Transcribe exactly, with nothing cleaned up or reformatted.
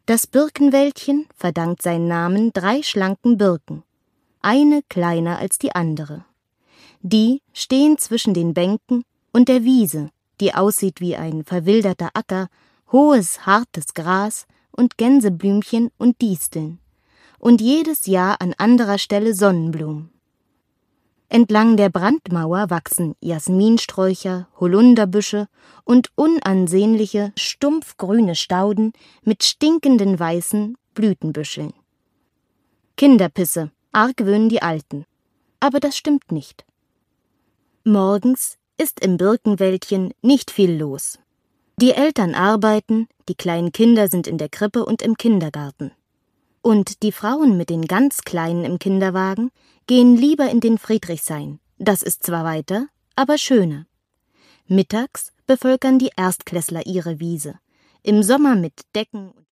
Das Birkenwäldchen verdankt seinen Namen drei schlanken Birken, eine kleiner als die andere. Die stehen zwischen den Bänken und der Wiese, die aussieht wie ein verwilderter Acker, hohes, hartes Gras und Gänseblümchen und Disteln. Und jedes Jahr an anderer Stelle Sonnenblumen. Entlang der Brandmauer wachsen Jasminsträucher, Holunderbüsche und unansehnliche, stumpfgrüne Stauden mit stinkenden weißen Blütenbüscheln. Kinderpisse, argwöhnen die Alten. Aber das stimmt nicht. Morgens ist im Birkenwäldchen nicht viel los. Die Eltern arbeiten, die kleinen Kinder sind in der Krippe und im Kindergarten. Und die Frauen mit den ganz Kleinen im Kinderwagen gehen lieber in den Friedrichshain. Das ist zwar weiter, aber schöner. Mittags bevölkern die Erstklässler ihre Wiese. Im Sommer mit Decken